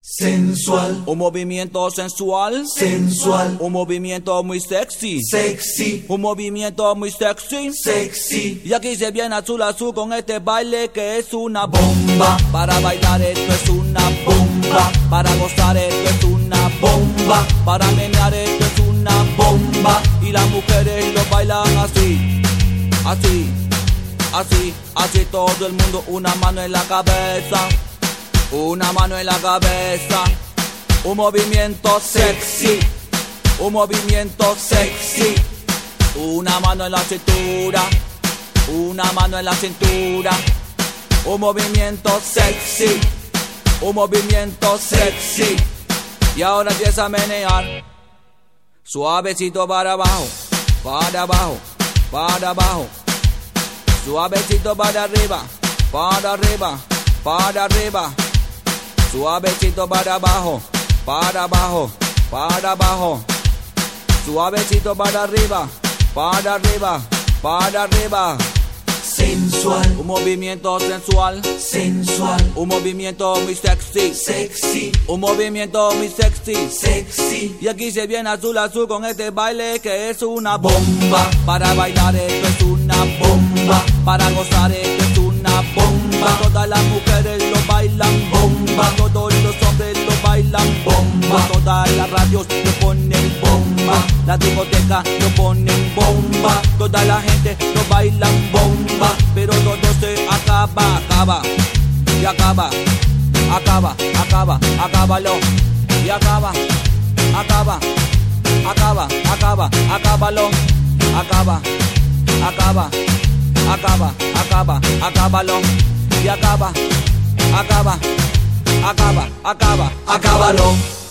sensual, un movimiento sensual, sensual, un movimiento muy sexy, sexy, un movimiento muy sexy, sexy. Y aquí se viene azul azul con este baile que es una bomba. Para bailar esto es una bomba, para gozar esto es una bomba, para menear esto es una bomba. Y las mujeres lo bailan así, así, así, así todo el mundo, una mano en la cabeza, una mano en la cabeza, un movimiento sexy, un movimiento sexy, una mano en la cintura, una mano en la cintura, un movimiento sexy, un movimiento sexy. Y ahora empieza a menear, suavecito para abajo, para abajo, para abajo, suavecito para arriba, para arriba, para arriba, suavecito para abajo, para abajo, para abajo, suavecito para arriba, para arriba, para arriba. Sensual, Un movimiento sensual, sensual, un movimiento muy sexy, sexy, un movimiento muy sexy. sexy. Y aquí se viene azul azul con este baile que es una bomba. Para bailar esto es una bomba, para gozar esto es una bomba. Todas las mujeres lo bailan bomba, todos los hombres lo bailan bomba. Todas las radios lo ponen bomba, la discoteca lo ponen bomba. Toda la gente lo bailan bomba, pero todo se acaba, acaba, y acaba, acaba, acaba, acábalo, y acaba, acaba, acaba, acaba, acábalo, acaba, acaba, acaba, acaba, acábalo, y acaba, acaba, acaba, acaba, acábalo.